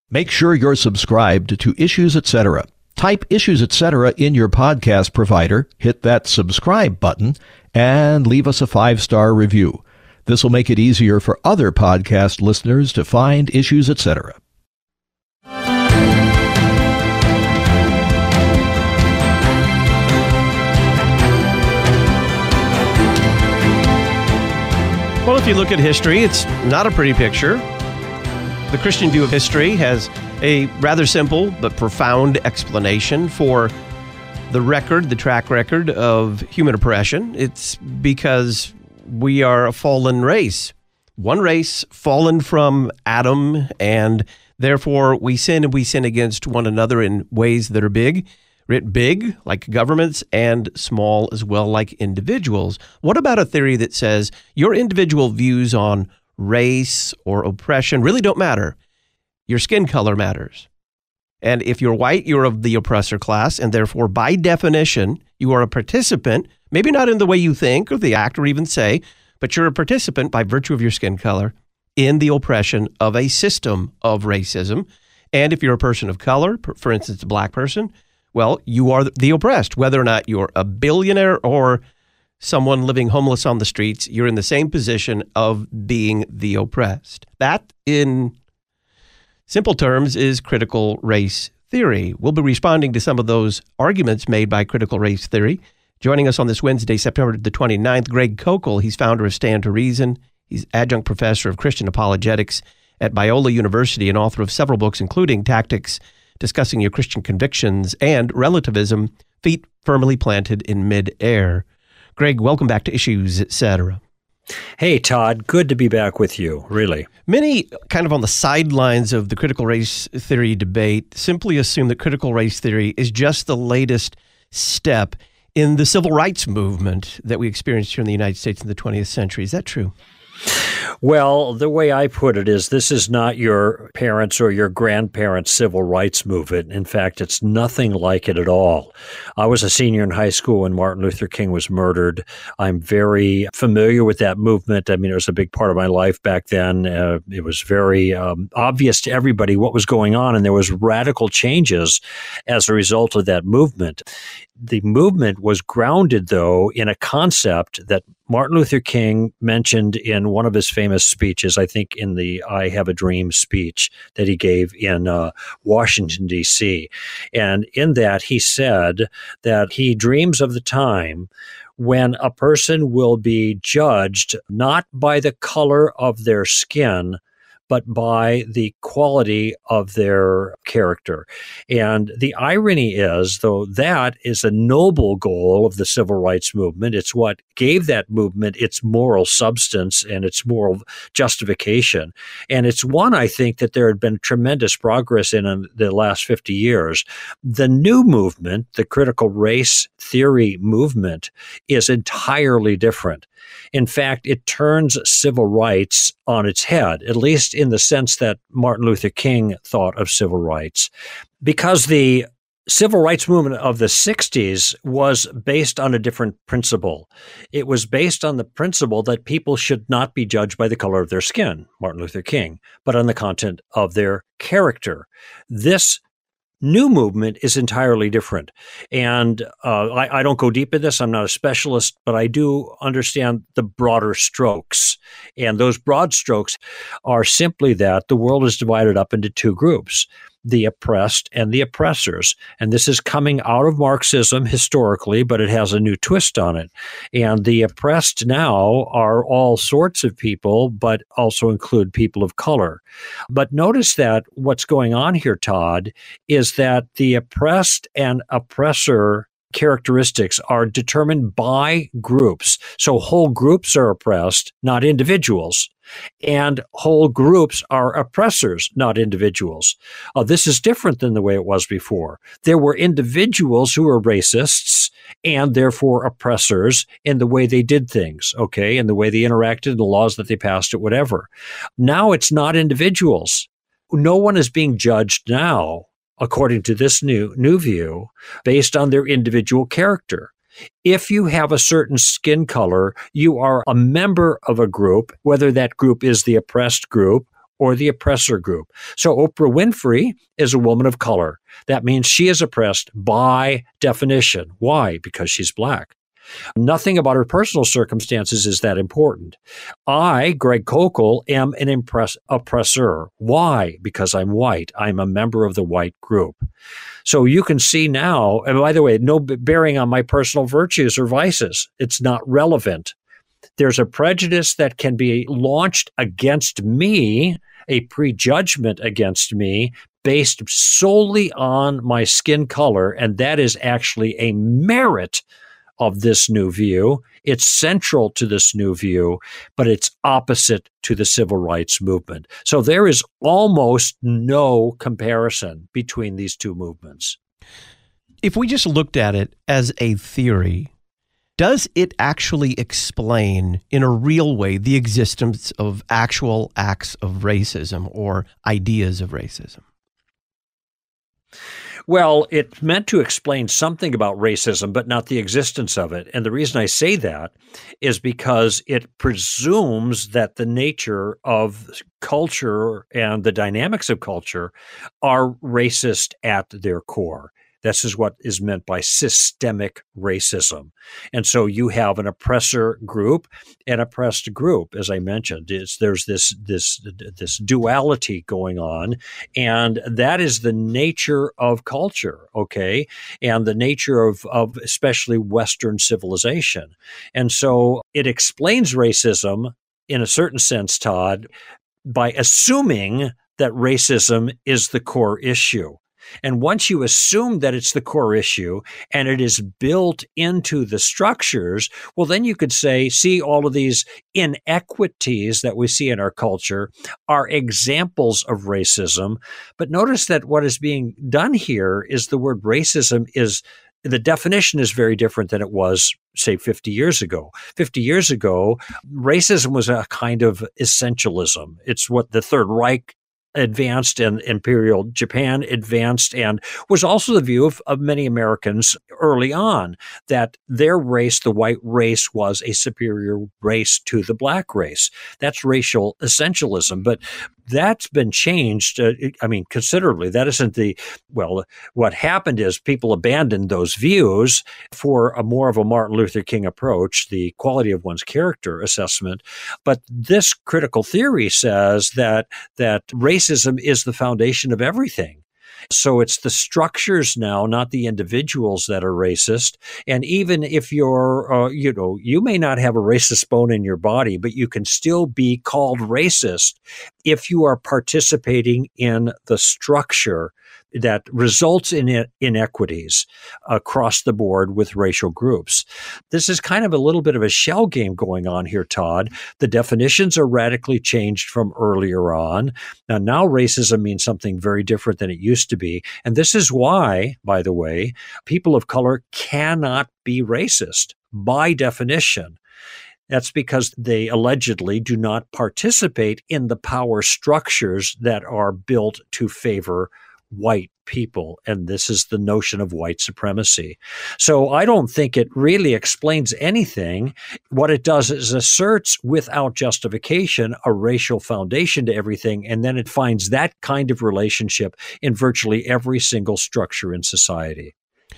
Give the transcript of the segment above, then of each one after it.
Make sure you're subscribed to Issues Etc. Type Issues Etc. in your podcast provider, hit that subscribe button, and leave us a 5-star review. This will make it easier for other podcast listeners to find Issues Etc. Well, if you look at history, it's not a pretty picture. The Christian view of history has a rather simple but profound explanation for the track record of human oppression. It's because we are a fallen race. One race fallen from Adam, and therefore we sin, and we sin against one another in ways that are big, like governments, and small as well, like individuals. What about a theory that says your individual views on race or oppression really don't matter? Your skin color matters. And if you're white, you're of the oppressor class, and therefore, by definition, you are a participant, maybe not in the way you think or the act or even say, but you're a participant by virtue of your skin color in the oppression of a system of racism. And if you're a person of color, for instance, a black person, well, you are the oppressed. Whether or not you're a billionaire or someone living homeless on the streets, you're in the same position of being the oppressed. That, in simple terms, is critical race theory. We'll be responding to some of those arguments made by critical race theory. Joining us on this Wednesday, September the 29th, Greg Koukl. He's founder of Stand to Reason. He's adjunct professor of Christian apologetics at Biola University and author of several books, including Tactics Discussing Your Christian Convictions and Relativism, Feet Firmly Planted in Mid-Air. Greg, welcome back to Issues Etc. Hey, Todd. Good to be back with you, really. Many, kind of on the sidelines of the critical race theory debate, simply assume that critical race theory is just the latest step in the civil rights movement that we experienced here in the United States in the 20th century. Is that true? Well, the way I put it is this is not your parents' or your grandparents' civil rights movement. In fact, it's nothing like it at all. I was a senior in high school when Martin Luther King was murdered. I'm very familiar with that movement. I mean, it was a big part of my life back then. It was very obvious to everybody what was going on, and there was radical changes as a result of that movement. The movement was grounded, though, in a concept that Martin Luther King mentioned in one of his famous speeches, I think in the I Have a Dream speech that he gave in Washington, D.C. And in that, he said that he dreams of the time when a person will be judged not by the color of their skin, but by the quality of their character. And the irony is, though, that is a noble goal of the civil rights movement. It's what gave that movement its moral substance and its moral justification. And it's one, I think, that there had been tremendous progress in the last 50 years. The new movement, the critical race theory movement, is entirely different. In fact, it turns civil rights on its head, at least in the sense that Martin Luther King thought of civil rights. Because the civil rights movement of the 60s was based on a different principle. It was based on the principle that people should not be judged by the color of their skin, Martin Luther King, but on the content of their character. This new movement is entirely different. And I don't go deep in this. I'm not a specialist, but I do understand the broader strokes. And those broad strokes are simply that the world is divided up into two groups, the oppressed and the oppressors. And this is coming out of Marxism historically, but it has a new twist on it. And the oppressed now are all sorts of people, but also include people of color. But notice that what's going on here, Todd, is that the oppressed and oppressor characteristics are determined by groups. So whole groups are oppressed, not individuals. And whole groups are oppressors, not individuals. This is different than the way it was before. There were individuals who were racists and therefore oppressors in the way they did things, okay, and the way they interacted, the laws that they passed, or whatever. Now it's not individuals. No one is being judged now, according to this new view, based on their individual character. If you have a certain skin color, you are a member of a group, whether that group is the oppressed group or the oppressor group. So Oprah Winfrey is a woman of color. That means she is oppressed by definition. Why? Because she's black. Nothing about her personal circumstances is that important. I, Greg Koukl, am an oppressor. Why? Because I'm white. I'm a member of the white group. So you can see now, and by the way, no bearing on my personal virtues or vices. It's not relevant. There's a prejudice that can be launched against me, a prejudgment against me, based solely on my skin color, and that is actually a merit of this new view. It's central to this new view, but it's opposite to the civil rights movement. So there is almost no comparison between these two movements. If we just looked at it as a theory, does it actually explain in a real way the existence of actual acts of racism or ideas of racism? Well, it's meant to explain something about racism, but not the existence of it. And the reason I say that is because it presumes that the nature of culture and the dynamics of culture are racist at their core. This is what is meant by systemic racism. And so you have an oppressor group and oppressed group, as I mentioned. There's this duality going on, and that is the nature of culture, okay, and the nature of especially Western civilization. And so it explains racism in a certain sense, Todd, by assuming that racism is the core issue. And once you assume that it's the core issue and it is built into the structures, well, then you could say, see, all of these inequities that we see in our culture are examples of racism. But notice that what is being done here is the word racism is, the definition is very different than it was, say, 50 years ago. 50 years ago, racism was a kind of essentialism. It's what the Third Reich advanced and Imperial Japan advanced, and was also the view of many Americans early on, that their race, the white race, was a superior race to the black race. That's racial essentialism. But that's been changed, considerably. That isn't what happened is people abandoned those views for a more of a Martin Luther King approach, the quality of one's character assessment. But this critical theory says that racism is the foundation of everything. So it's the structures now, not the individuals, that are racist. And even if you're, you may not have a racist bone in your body, but you can still be called racist if you are participating in the structure that results in inequities across the board with racial groups. This is kind of a little bit of a shell game going on here, Todd. The definitions are radically changed from earlier on. Now racism means something very different than it used to be. And this is why, by the way, people of color cannot be racist by definition. That's because they allegedly do not participate in the power structures that are built to favor white people. And this is the notion of white supremacy. So I don't think it really explains anything. What it does is asserts without justification a racial foundation to everything. And then it finds that kind of relationship in virtually every single structure in society.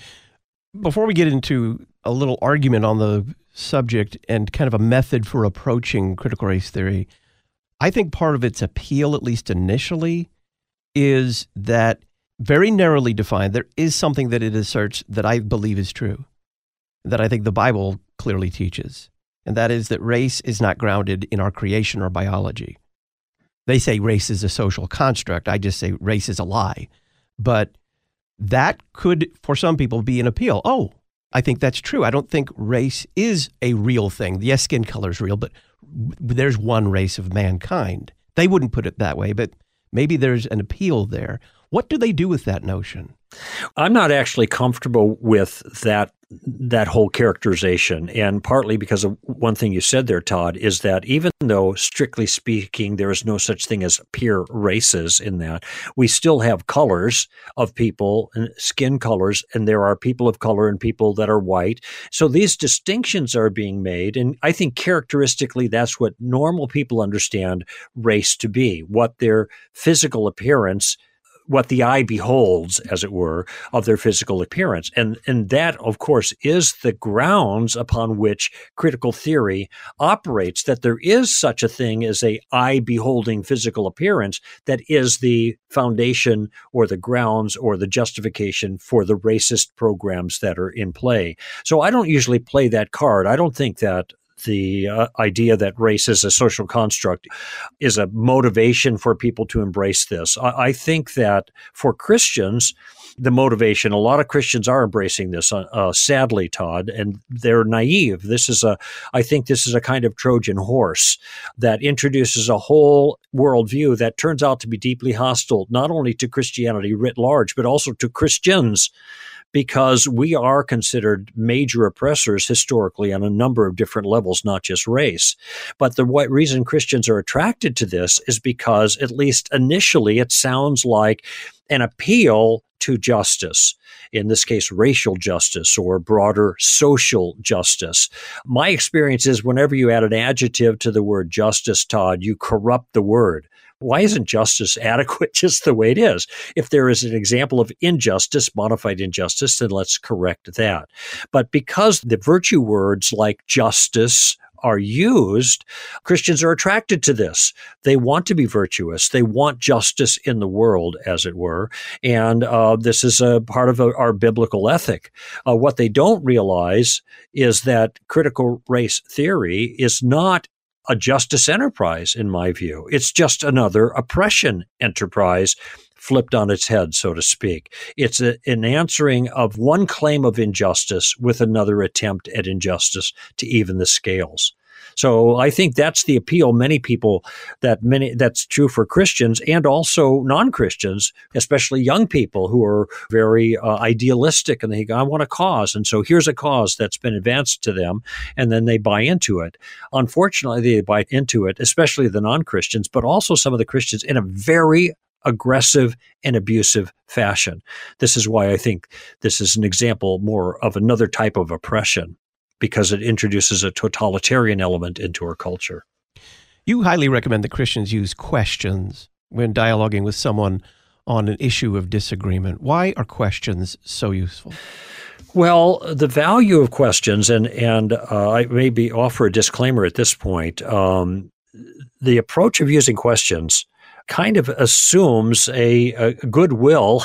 Before we get into a little argument on the subject and kind of a method for approaching critical race theory, I think part of its appeal, at least initially, is that very narrowly defined, there is something that it asserts that I believe is true, that I think the Bible clearly teaches, and that is that race is not grounded in our creation or biology. They say race is a social construct. I just say race is a lie. But that could, for some people, be an appeal. Oh, I think that's true. I don't think race is a real thing. Yes, skin color is real, but there's one race of mankind. They wouldn't put it that way, but maybe there's an appeal there. What do they do with that notion? I'm not actually comfortable with that whole characterization, and partly because of one thing you said there, Todd, is that even though, strictly speaking, there is no such thing as pure races in that, we still have colors of people and skin colors, and there are people of color and people that are white. So these distinctions are being made, and I think characteristically that's what normal people understand race to be, what their physical appearance, what the eye beholds, as it were, of their physical appearance. And that, of course, is the grounds upon which critical theory operates, that there is such a thing as a eye-beholding physical appearance that is the foundation or the grounds or the justification for the racist programs that are in play. So I don't usually play that card. I don't think that the idea that race is a social construct is a motivation for people to embrace this. I think that for Christians, the motivation, a lot of Christians are embracing this, sadly, Todd, and they're naive. I think this is a kind of Trojan horse that introduces a whole worldview that turns out to be deeply hostile, not only to Christianity writ large, but also to Christians, because we are considered major oppressors historically on a number of different levels, not just race. But the reason Christians are attracted to this is because, at least initially, it sounds like an appeal to justice, in this case, racial justice or broader social justice. My experience is whenever you add an adjective to the word justice, Todd, you corrupt the word. Why isn't justice adequate just the way it is? If there is an example of injustice, modified injustice, then let's correct that. But because the virtue words like justice are used, Christians are attracted to this. They want to be virtuous. They want justice in the world, as it were. And this is a part of our biblical ethic. What they don't realize is that critical race theory is not a justice enterprise, in my view. It's just another oppression enterprise flipped on its head, so to speak. It's an answering of one claim of injustice with another attempt at injustice to even the scales. So I think that's the appeal. That's true for Christians and also non-Christians, especially young people who are very idealistic, and they go, I want a cause. And so here's a cause that's been advanced to them, and then they buy into it. Unfortunately, they buy into it, especially the non-Christians, but also some of the Christians, in a very aggressive and abusive fashion. This is why I think this is an example more of another type of oppression, because it introduces a totalitarian element into our culture. You highly recommend that Christians use questions when dialoguing with someone on an issue of disagreement. Why are questions so useful? Well, the value of questions, and I maybe offer a disclaimer at this point, the approach of using questions kind of assumes a goodwill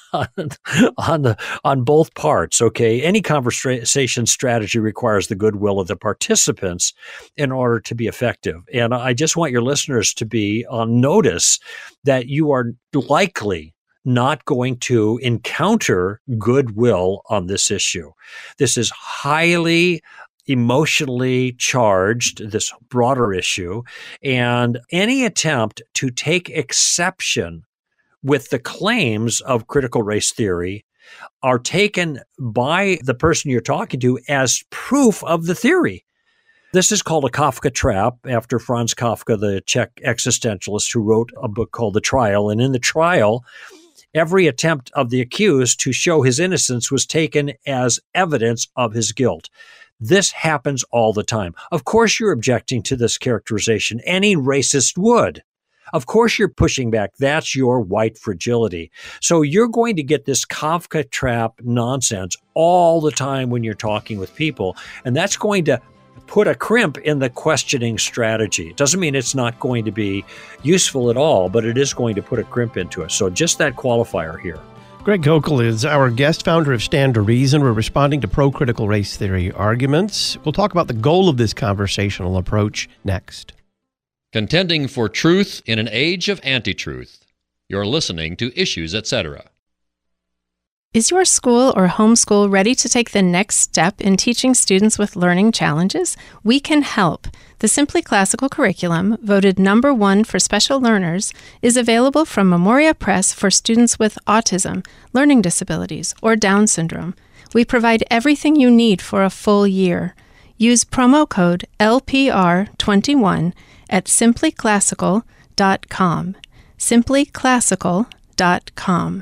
on both parts. Okay, any conversation strategy requires the goodwill of the participants in order to be effective. And I just want your listeners to be on notice that you are likely not going to encounter goodwill on this issue. This is highly emotionally charged, this broader issue, and any attempt to take exception with the claims of critical race theory are taken by the person you're talking to as proof of the theory. This is called a Kafka trap, after Franz Kafka, the Czech existentialist who wrote a book called The Trial. And in the trial, every attempt of the accused to show his innocence was taken as evidence of his guilt. This happens all the time. Of course you're objecting to this characterization. Any racist would. Of course you're pushing back. That's your white fragility. So you're going to get this Kafka trap nonsense all the time when you're talking with people, and that's going to put a crimp in the questioning strategy. It doesn't mean it's not going to be useful at all, but it is going to put a crimp into it. So just that qualifier here. Greg Koukl is our guest, founder of Stand to Reason. We're responding to pro-critical race theory arguments. We'll talk about the goal of this conversational approach next. Contending for truth in an age of anti-truth. You're listening to Issues, Etc. Is your school or homeschool ready to take the next step in teaching students with learning challenges? We can help. The Simply Classical curriculum, voted #1 for special learners, is available from Memoria Press for students with autism, learning disabilities, or Down syndrome. We provide everything you need for a full year. Use promo code LPR21 at simplyclassical.com. simplyclassical.com.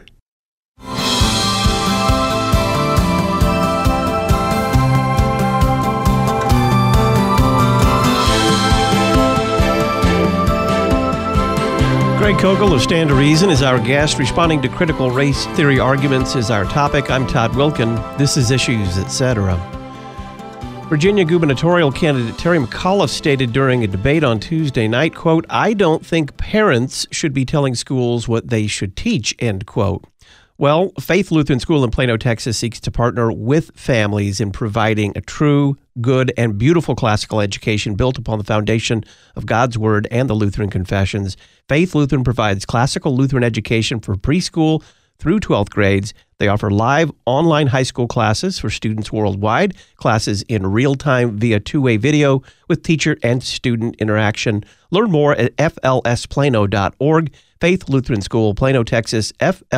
Greg Koukl of Stand to Reason is our guest. Responding to critical race theory arguments is our topic. I'm Todd Wilkin. This is Issues, Etc. Virginia gubernatorial candidate Terry McAuliffe stated during a debate on Tuesday night, quote, "I don't think parents should be telling schools what they should teach," end quote. Well, Faith Lutheran School in Plano, Texas seeks to partner with families in providing a true, good, and beautiful classical education built upon the foundation of God's Word and the Lutheran Confessions. Faith Lutheran provides classical Lutheran education for preschool through 12th grades. They offer live online high school classes for students worldwide, classes in real time via two-way video with teacher and student interaction. Learn more at flsplano.org. Faith Lutheran School, Plano, Texas,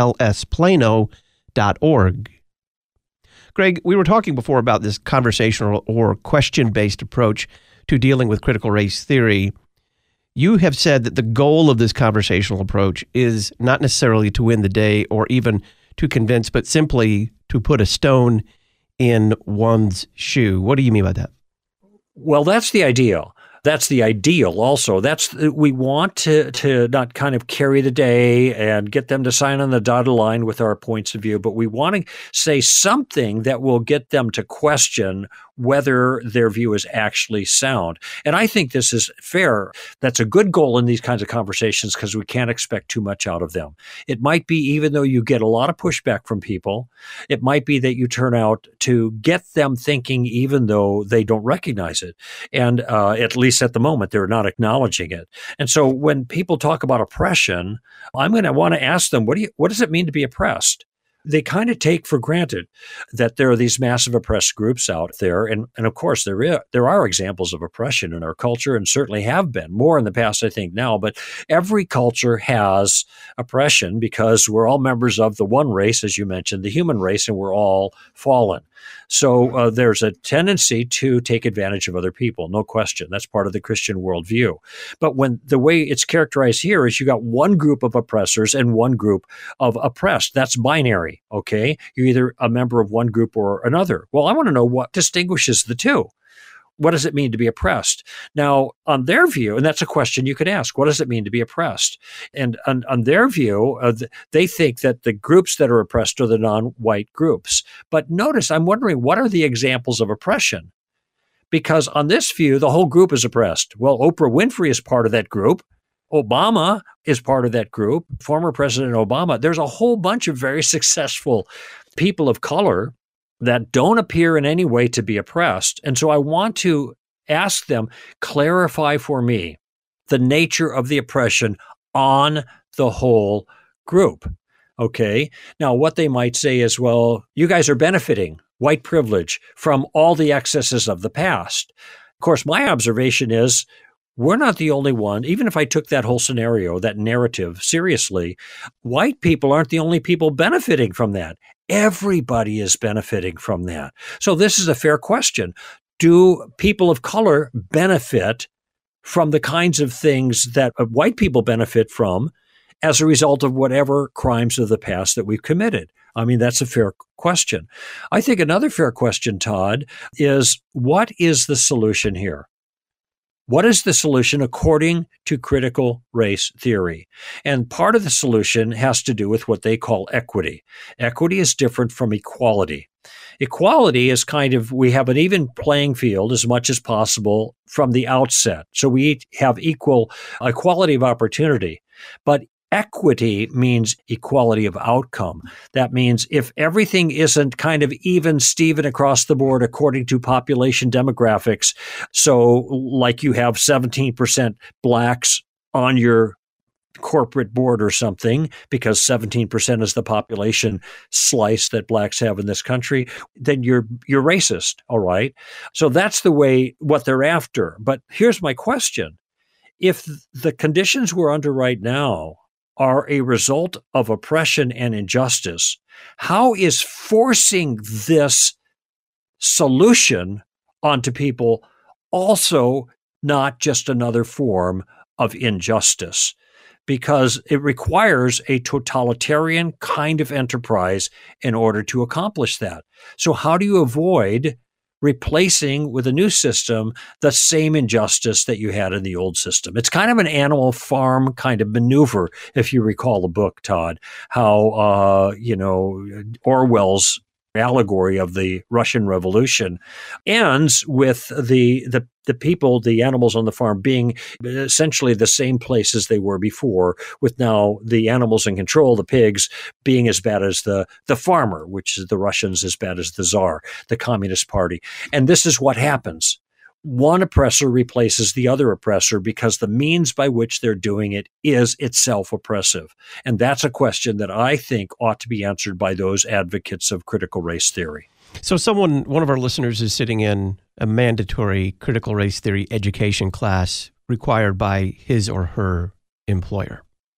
flsplano.org. Greg, we were talking before about this conversational or question-based approach to dealing with critical race theory. You have said that the goal of this conversational approach is not necessarily to win the day or even to convince, but simply to put a stone in one's shoe. What do you mean by that? Well, that's the ideal. That's the ideal also. We want to not kind of carry the day and get them to sign on the dotted line with our points of view, but we want to say something that will get them to question whether their view is actually sound. And I think this is fair. That's a good goal in these kinds of conversations because we can't expect too much out of them. It might be, even though you get a lot of pushback from people, it might be that you turn out to get them thinking even though they don't recognize it. And at least at the moment, they're not acknowledging it. And so when people talk about oppression, I'm going to want to ask them, what does it mean to be oppressed? They kind of take for granted that there are these massive oppressed groups out there. And of course, there are examples of oppression in our culture and certainly have been more in the past, I think, now. But every culture has oppression because we're all members of the one race, as you mentioned, the human race, and we're all fallen. So there's a tendency to take advantage of other people, no question. That's part of the Christian worldview. But when the way it's characterized here is you got one group of oppressors and one group of oppressed. That's binary, okay? You're either a member of one group or another. Well, I want to know what distinguishes the two. What does it mean to be oppressed? Now, on their view, and that's a question you could ask, what does it mean to be oppressed? And on their view, they think that the groups that are oppressed are the non-white groups. But notice, I'm wondering, what are the examples of oppression? Because on this view, the whole group is oppressed. Well, Oprah Winfrey is part of that group. Obama is part of that group. Former President Obama. There's a whole bunch of very successful people of color that don't appear in any way to be oppressed. And so I want to ask them, clarify for me the nature of the oppression on the whole group. Okay. Now, what they might say is, well, you guys are benefiting, white privilege, from all the excesses of the past. Of course, my observation is we're not the only one. Even if I took that whole scenario, that narrative seriously, white people aren't the only people benefiting from that. Everybody is benefiting from that. So this is a fair question. Do people of color benefit from the kinds of things that white people benefit from as a result of whatever crimes of the past that we've committed? I mean, that's a fair question. I think another fair question, Todd, is what is the solution here? What is the solution according to critical race theory? And part of the solution has to do with what they call equity. Equity is different from equality. Equality is kind of, we have an even playing field as much as possible from the outset. So we have equality of opportunity. But equity means equality of outcome. That means if everything isn't kind of even Steven across the board according to population demographics, so like you have 17% blacks on your corporate board or something, because 17% is the population slice that blacks have in this country, then you're racist, all right? So that's the way, what they're after. But here's my question. If the conditions we're under right now are a result of oppression and injustice, how is forcing this solution onto people also not just another form of injustice? Because it requires a totalitarian kind of enterprise in order to accomplish that. So how do you avoid replacing with a new system the same injustice that you had in the old system? It's kind of an Animal Farm kind of maneuver, if you recall the book, Todd, how, Orwell's allegory of the Russian Revolution ends with the people, the animals on the farm, being essentially the same place as they were before, with now the animals in control, the pigs, being as bad as the farmer, which is the Russians as bad as the Tsar, the Communist Party. And this is what happens. One oppressor replaces the other oppressor because the means by which they're doing it is itself oppressive. And that's a question that I think ought to be answered by those advocates of critical race theory. So one of our listeners is sitting in a mandatory critical race theory education class required by his or her employer.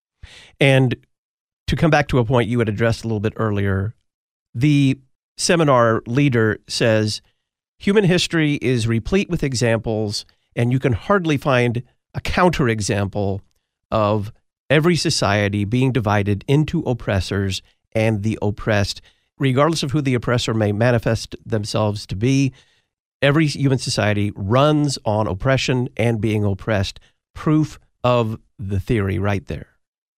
And to come back to a point you had addressed a little bit earlier, the seminar leader says, human history is replete with examples, and you can hardly find a counterexample of every society being divided into oppressors and the oppressed. Regardless of who the oppressor may manifest themselves to be, every human society runs on oppression and being oppressed. Proof of the theory right there.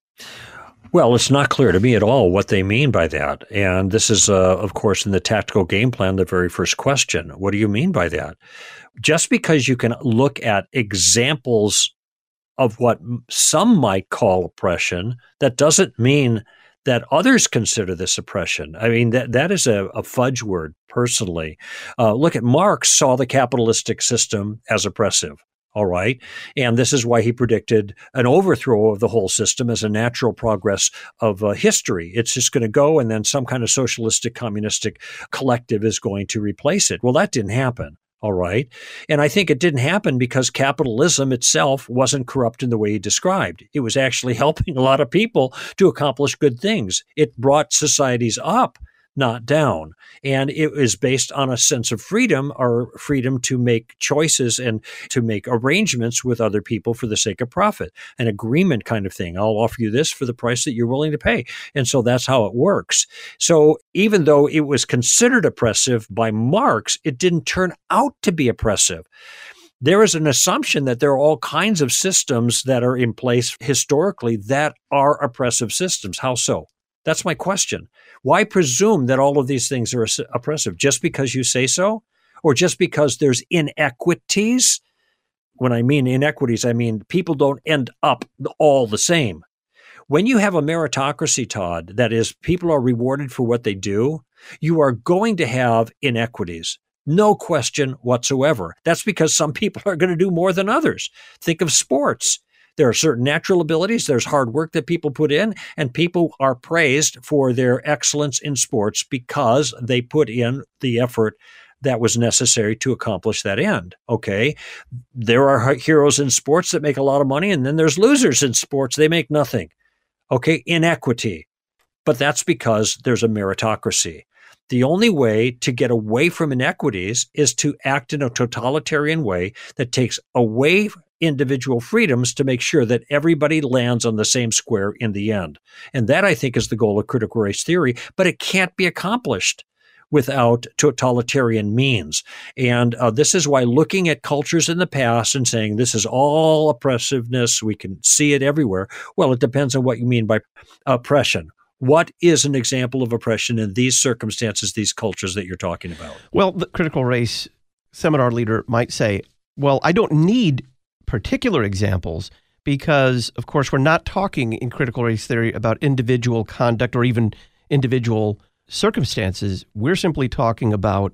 Well, it's not clear to me at all what they mean by that. And this is, of course, in the tactical game plan, the very first question. What do you mean by that? Just because you can look at examples of what some might call oppression, that doesn't mean that others consider this oppression. I mean, that is a fudge word, personally. Look at Marx saw the capitalistic system as oppressive. All right. And this is why he predicted an overthrow of the whole system as a natural progress of history. It's just going to go, and then some kind of socialistic, communistic collective is going to replace it. Well, that didn't happen. All right. And I think it didn't happen because capitalism itself wasn't corrupt in the way he described. It was actually helping a lot of people to accomplish good things. It brought societies up, not down. And it is based on a sense of freedom, or freedom to make choices and to make arrangements with other people for the sake of profit, an agreement kind of thing. I'll offer you this for the price that you're willing to pay. And so that's how it works. So even though it was considered oppressive by Marx, it didn't turn out to be oppressive. There is an assumption that there are all kinds of systems that are in place historically that are oppressive systems. How so? That's my question. Why presume that all of these things are oppressive? Just because you say so? Or just because there's inequities? When I mean inequities, I mean people don't end up all the same. When you have a meritocracy, Todd, that is, people are rewarded for what they do, you are going to have inequities. No question whatsoever. That's because some people are going to do more than others. Think of sports. There are certain natural abilities. There's hard work that people put in, and people are praised for their excellence in sports because they put in the effort that was necessary to accomplish that end. Okay. There are heroes in sports that make a lot of money, and then there's losers in sports. They make nothing. Okay. Inequity. But that's because there's a meritocracy. The only way to get away from inequities is to act in a totalitarian way that takes away individual freedoms to make sure that everybody lands on the same square in the end. And that, I think, is the goal of critical race theory, but it can't be accomplished without totalitarian means. And this is why looking at cultures in the past and saying this is all oppressiveness, we can see it everywhere. Well, it depends on what you mean by oppression. What is an example of oppression in these circumstances, these cultures that you're talking about? Well, the critical race seminar leader might say, well, I don't need particular examples because, of course, we're not talking in critical race theory about individual conduct or even individual circumstances. We're simply talking about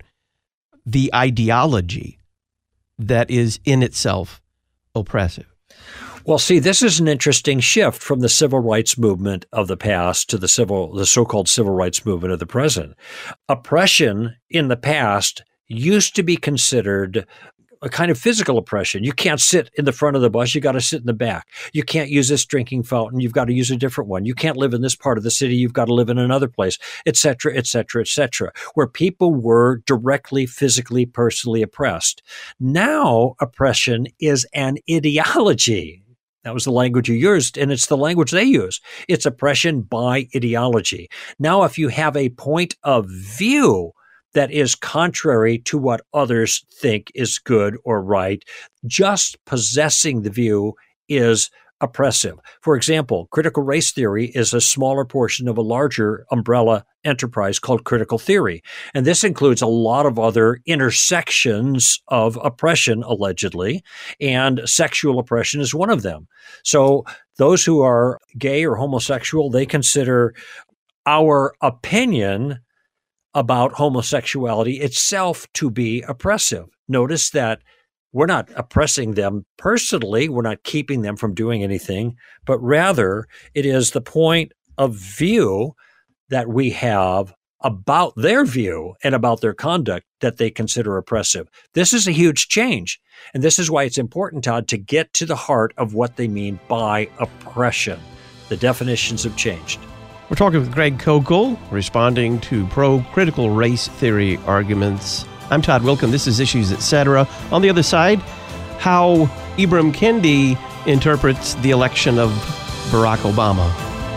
the ideology that is in itself oppressive. Well, see, this is an interesting shift from the civil rights movement of the past to the so-called civil rights movement of the present. Oppression in the past used to be considered a kind of physical oppression. You can't sit in the front of the bus. You got to sit in the back. You can't use this drinking fountain. You've got to use a different one. You can't live in this part of the city. You've got to live in another place, et cetera, et cetera, et cetera, where people were directly, physically, personally oppressed. Now, oppression is an ideology. That was the language you used, and it's the language they use. It's oppression by ideology. Now, if you have a point of view that is contrary to what others think is good or right, just possessing the view is oppressive. For example, critical race theory is a smaller portion of a larger umbrella enterprise called critical theory. And this includes a lot of other intersections of oppression, allegedly, and sexual oppression is one of them. So those who are gay or homosexual, they consider our opinion about homosexuality itself to be oppressive. Notice that we're not oppressing them personally. We're not keeping them from doing anything, but rather it is the point of view that we have about their view and about their conduct that they consider oppressive. This is a huge change. And this is why it's important, Todd, to get to the heart of what they mean by oppression. The definitions have changed. We're talking with Greg Koukl, responding to pro-critical race theory arguments. I'm Todd Wilken. This is Issues Etc. On the other side, how Ibram Kendi interprets the election of Barack Obama.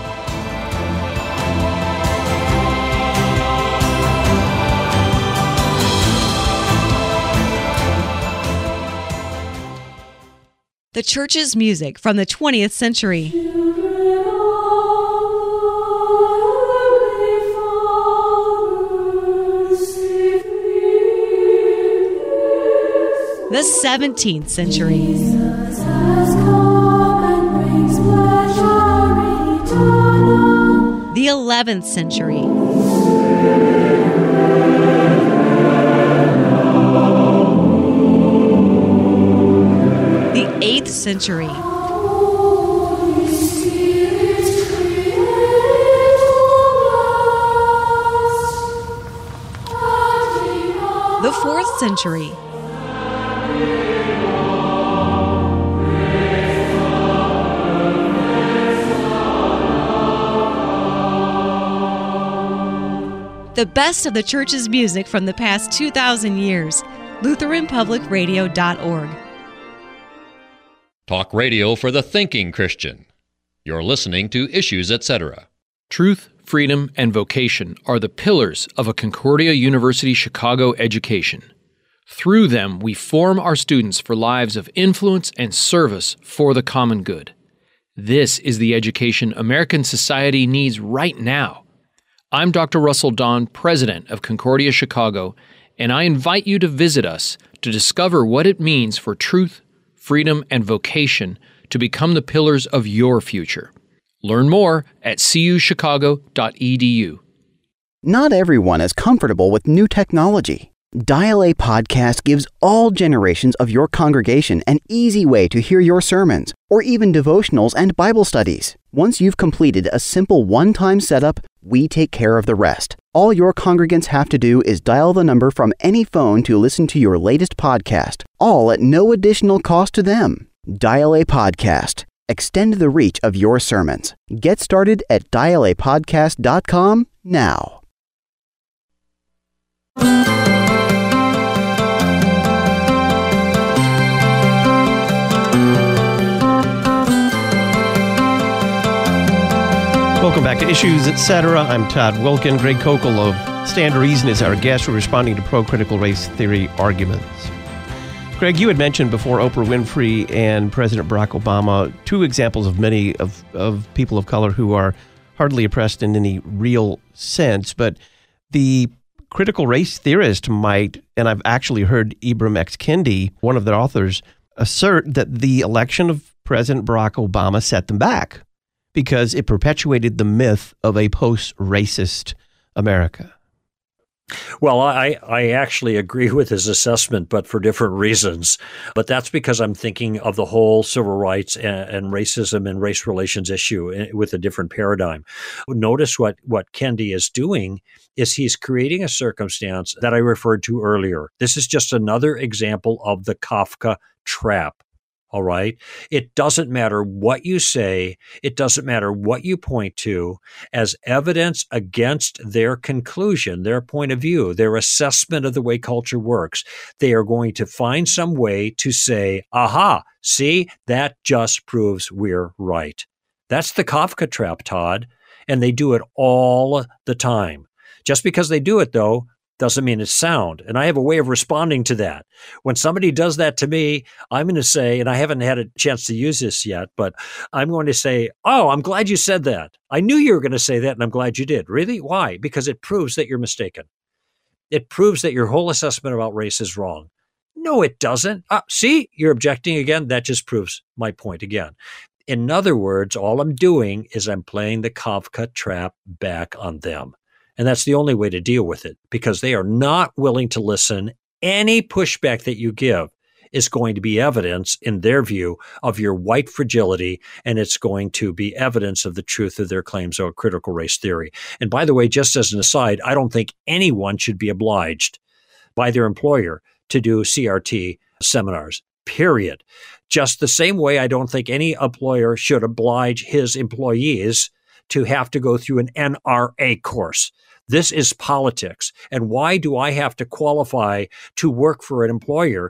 The church's music from the 20th century. The 17th century. The 11th century. The 8th century. The 4th century. The best of the church's music from the past 2,000 years. LutheranPublicRadio.org. Talk radio for the thinking Christian. You're listening to Issues Etc. Truth, freedom, and vocation are the pillars of a Concordia University Chicago education. Through them, we form our students for lives of influence and service for the common good. This is the education American society needs right now. I'm Dr. Russell Don, president of Concordia Chicago, and I invite you to visit us to discover what it means for truth, freedom, and vocation to become the pillars of your future. Learn more at cuchicago.edu. Not everyone is comfortable with new technology. Dial A Podcast gives all generations of your congregation an easy way to hear your sermons, or even devotionals and Bible studies. Once you've completed a simple one-time setup, we take care of the rest. All your congregants have to do is dial the number from any phone to listen to your latest podcast, all at no additional cost to them. Dial A Podcast. Extend the reach of your sermons. Get started at dialapodcast.com now. Welcome back to Issues Etc. I'm Todd Wilken. Greg Koukl of Stand to Reason is our guest. We're responding to pro-critical race theory arguments. Greg, you had mentioned before Oprah Winfrey and President Barack Obama, two examples of many of people of color who are hardly oppressed in any real sense. But the critical race theorist might, and I've actually heard Ibram X. Kendi, one of their authors, assert that the election of President Barack Obama set them back because it perpetuated the myth of a post-racist America. Well, I actually agree with his assessment, but for different reasons. But that's because I'm thinking of the whole civil rights and racism and race relations issue with a different paradigm. Notice what Kendi is doing is he's creating a circumstance that I referred to earlier. This is just another example of the Kafka trap. All right. It doesn't matter what you say. It doesn't matter what you point to as evidence against their conclusion, their point of view, their assessment of the way culture works. They are going to find some way to say, aha, see, that just proves we're right. That's the Kafka trap, Todd. And they do it all the time. Just because they do it, though, doesn't mean it's sound. And I have a way of responding to that. When somebody does that to me, I'm going to say, and I haven't had a chance to use this yet, but I'm going to say, oh, I'm glad you said that. I knew you were going to say that, and I'm glad you did. Really? Why? Because it proves that you're mistaken. It proves that your whole assessment about race is wrong. No, it doesn't. See, you're objecting again. That just proves my point again. In other words, all I'm doing is I'm playing the Kafka trap back on them. And that's the only way to deal with it, because they are not willing to listen. Any pushback that you give is going to be evidence, in their view, of your white fragility, and it's going to be evidence of the truth of their claims of critical race theory. And by the way, just as an aside, I don't think anyone should be obliged by their employer to do CRT seminars, period. Just the same way I don't think any employer should oblige his employees to have to go through an NRA course. This is politics. And why do I have to qualify to work for an employer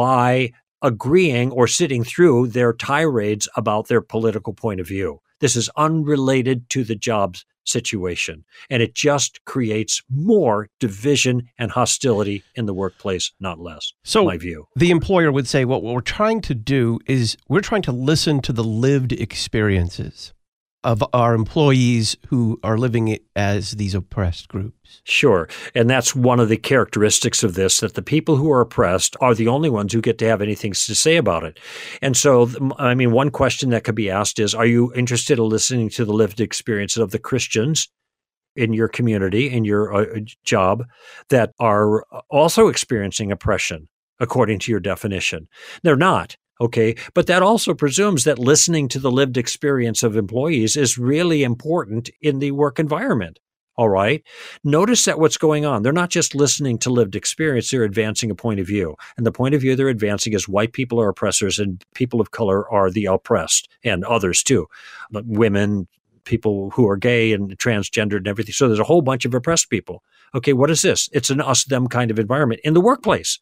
by agreeing or sitting through their tirades about their political point of view? This is unrelated to the jobs situation. And it just creates more division and hostility in the workplace, not less. So my view. The employer would say, what we're trying to do is we're trying to listen to the lived experiences of our employees who are living as these oppressed groups. Sure. And that's one of the characteristics of this, that the people who are oppressed are the only ones who get to have anything to say about it. And so, I mean, one question that could be asked is, are you interested in listening to the lived experiences of the Christians in your community, in your job, that are also experiencing oppression, according to your definition? They're not. Okay, but that also presumes that listening to the lived experience of employees is really important in the work environment. All right. Notice that what's going on. They're not just listening to lived experience. They're advancing a point of view. And the point of view they're advancing is white people are oppressors and people of color are the oppressed, and others too. Women, people who are gay and transgendered and everything. So there's a whole bunch of oppressed people. Okay, what is this? It's an us-them kind of environment in the workplace.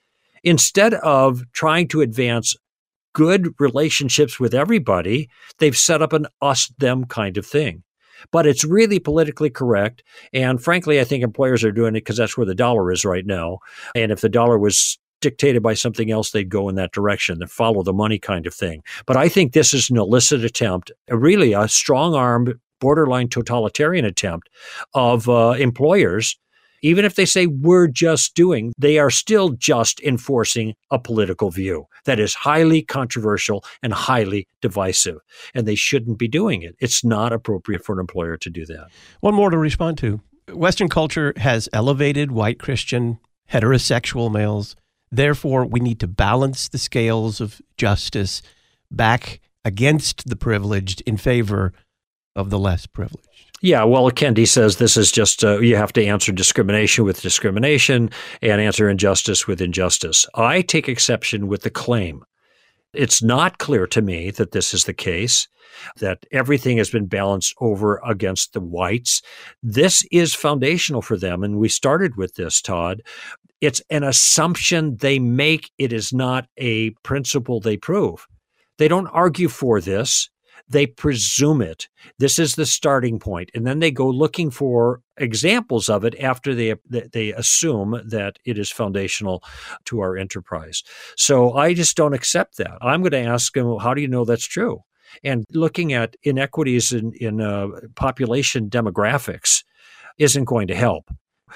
Instead of trying to advance good relationships with everybody, they've set up an us-them kind of thing. But it's really politically correct. And frankly, I think employers are doing it because that's where the dollar is right now. And if the dollar was dictated by something else, they'd go in that direction and follow the money kind of thing. But I think this is an illicit attempt, really a strong-armed, borderline totalitarian attempt of employers. Even if they say we're just doing, they are still just enforcing a political view that is highly controversial and highly divisive. And they shouldn't be doing it. It's not appropriate for an employer to do that. One more to respond to. Western culture has elevated white Christian heterosexual males. Therefore, we need to balance the scales of justice back against the privileged in favor of the less privileged. Yeah, well, Kendi says this is just, you have to answer discrimination with discrimination and answer injustice with injustice. I take exception with the claim. It's not clear to me that this is the case, that everything has been balanced over against the whites. This is foundational for them, and we started with this, Todd. It's an assumption they make. It is not a principle they prove. They don't argue for this. They presume it. This is the starting point. And then they go looking for examples of it after they assume that it is foundational to our enterprise. So I just don't accept that. I'm going to ask them, how do you know that's true? And looking at inequities in population demographics isn't going to help.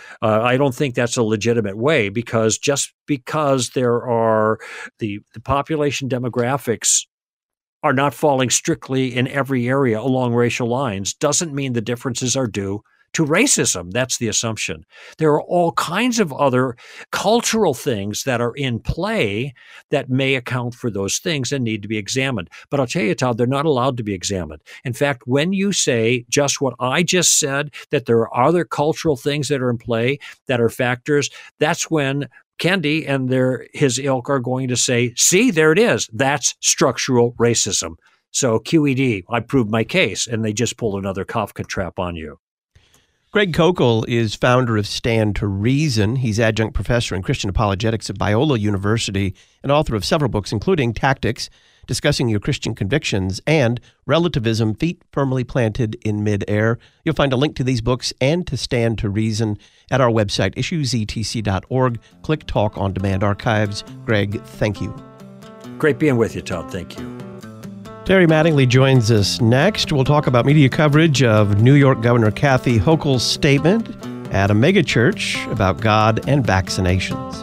I don't think that's a legitimate way, because just because there are the population demographics are not falling strictly in every area along racial lines doesn't mean the differences are due to racism. That's the assumption. There are all kinds of other cultural things that are in play that may account for those things and need to be examined. But I'll tell you, Todd, they're not allowed to be examined. In fact, when you say just what I just said, that there are other cultural things that are in play that are factors, that's when Kendi and his ilk are going to say, see, there it is. That's structural racism. So QED, I proved my case, and they just pulled another Kafka trap on you. Greg Koukl is founder of Stand to Reason. He's adjunct professor in Christian apologetics at Biola University and author of several books, including Tactics, Discussing Your Christian Convictions, and Relativism, Feet Firmly Planted in Midair. You'll find a link to these books and to Stand to Reason at our website, issuesetc.org. Click Talk on Demand Archives. Greg, thank you. Great being with you, Todd. Thank you. Terry Mattingly joins us next. We'll talk about media coverage of New York Governor Kathy Hochul's statement at a megachurch about God and vaccinations.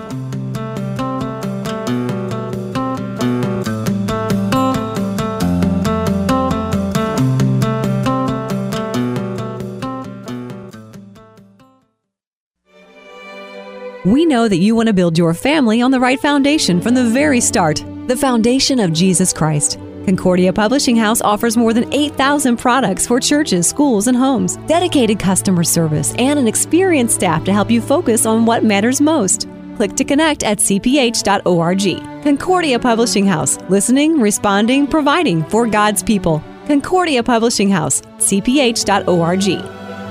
We know that you want to build your family on the right foundation from the very start, the foundation of Jesus Christ. Concordia Publishing House offers more than 8,000 products for churches, schools, and homes, dedicated customer service, and an experienced staff to help you focus on what matters most. Click to connect at cph.org. Concordia Publishing House, listening, responding, providing for God's people. Concordia Publishing House, cph.org.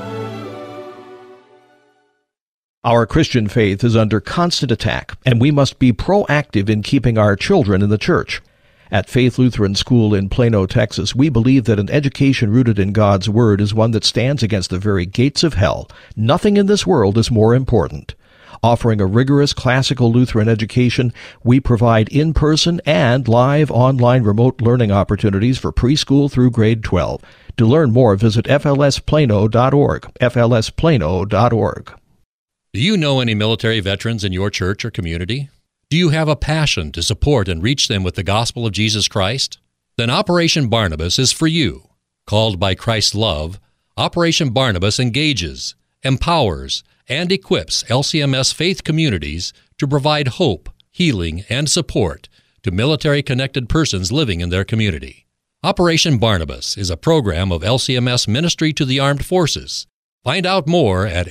Our Christian faith is under constant attack, and we must be proactive in keeping our children in the church. At Faith Lutheran School in Plano, Texas, we believe that an education rooted in God's Word is one that stands against the very gates of hell. Nothing in this world is more important. Offering a rigorous classical Lutheran education, we provide in-person and live online remote learning opportunities for preschool through grade 12. To learn more, visit flsplano.org, flsplano.org. Do you know any military veterans in your church or community? Do you have a passion to support and reach them with the gospel of Jesus Christ? Then Operation Barnabas is for you. Called by Christ's love, Operation Barnabas engages, empowers, and equips LCMS faith communities to provide hope, healing, and support to military-connected persons living in their community. Operation Barnabas is a program of LCMS Ministry to the Armed Forces. Find out more at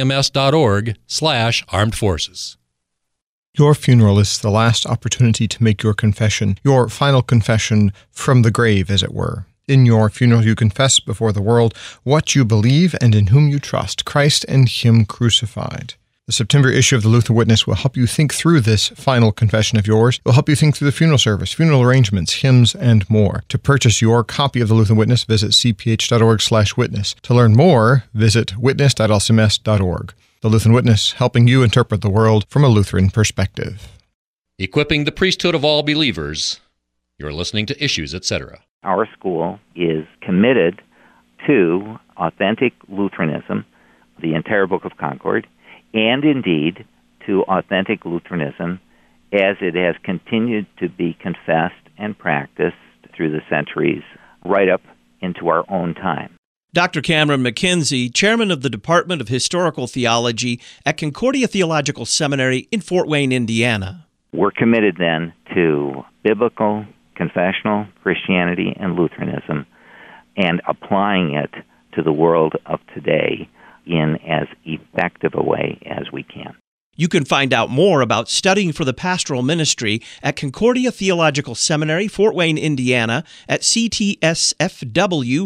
lcms.org/armed forces. Your funeral is the last opportunity to make your confession, your final confession from the grave, as it were. In your funeral, you confess before the world what you believe and in whom you trust, Christ and Him crucified. The September issue of the Lutheran Witness will help you think through this final confession of yours. It will help you think through the funeral service, funeral arrangements, hymns, and more. To purchase your copy of the Lutheran Witness, visit cph.org/witness. To learn more, visit witness.lcms.org. The Lutheran Witness, helping you interpret the world from a Lutheran perspective. Equipping the priesthood of all believers. You're listening to Issues, Etc. Our school is committed to authentic Lutheranism, the entire Book of Concord, and indeed to authentic Lutheranism as it has continued to be confessed and practiced through the centuries, right up into our own time. Dr. Cameron McKenzie, chairman of the Department of Historical Theology at Concordia Theological Seminary in Fort Wayne, Indiana. We're committed then to biblical, confessional Christianity and Lutheranism and applying it to the world of today in as effective a way as we can. You can find out more about studying for the pastoral ministry at Concordia Theological Seminary, Fort Wayne, Indiana, at ctsfw.edu,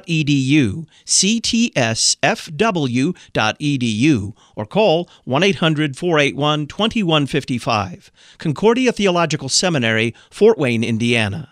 ctsfw.edu, or call 1-800-481-2155. Concordia Theological Seminary, Fort Wayne, Indiana.